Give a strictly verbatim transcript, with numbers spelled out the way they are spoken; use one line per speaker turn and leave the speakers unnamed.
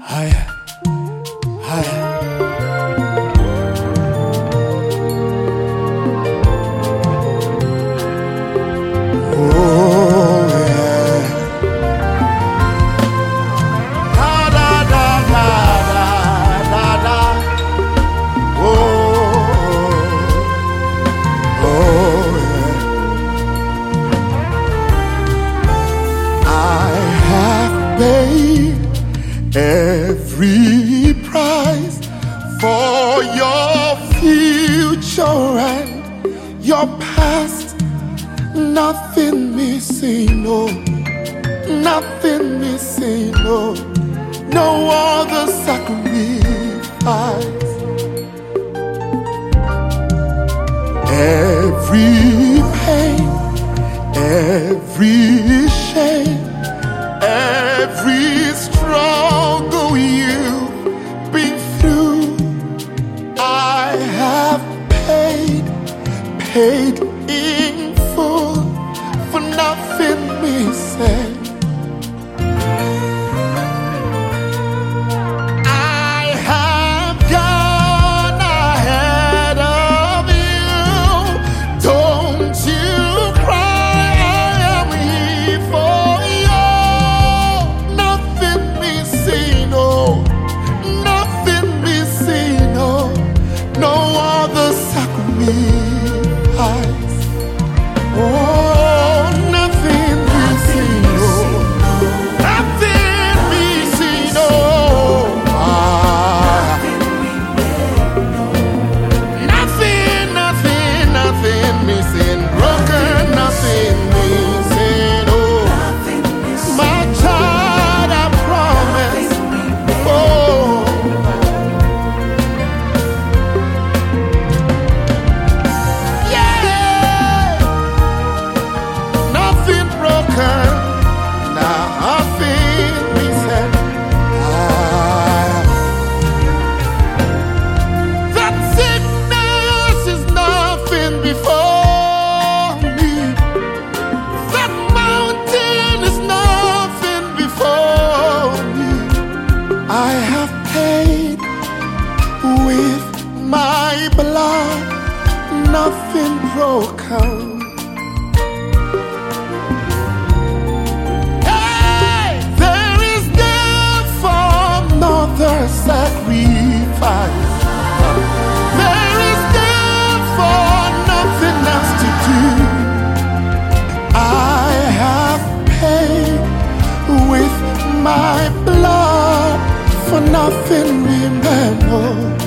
Higher, higher. Oh yeah. Da da da da da da da. Oh, oh yeah. I have paid every price for your future and your past. Nothing missing, no, nothing missing, no, no other sacrifice. Every pain, every shame, every struggle you've been through, I have paid, paid in full, for nothing missing. I have gone ahead of you. Don't you cry, I am here for you. Nothing missing, no, nothing missing, no, no other sacrifice. Oh, nothing missing, no, nothing missing, no. Ah, nothing, nothing, nothing missing, broken, nothing missing, oh. My child, I promise, oh. Yeah, nothing broken, nothing missing. Ah, that sickness is nothing before me. That mountain is nothing before me. I have paid with my blood, nothing broken. Hey, there is therefore another sacrifice. There is therefore nothing else to do. I have paid with my blood, for nothing remember.